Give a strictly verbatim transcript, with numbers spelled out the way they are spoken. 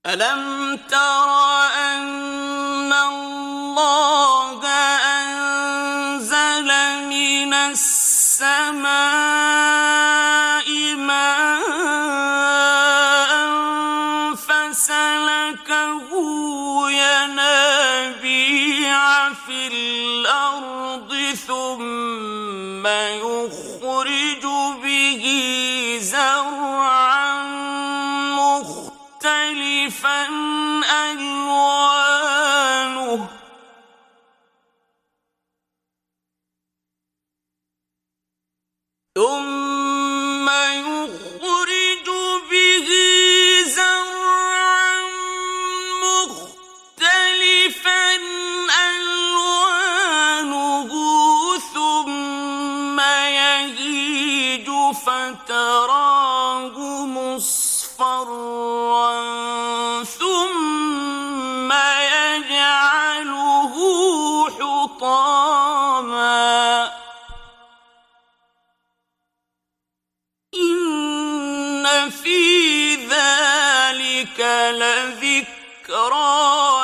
ألم تر أن الله أنزل من السماء ماء فسلكه ينابيع في الأرض ثم يخرج به زرعا مختلفا ألوانه ثم يخرج به زرعا مختلفا ألوانه ثم يهيج فتراه مصفرا ثم يجعله حطاما إن في ذلك لذكرى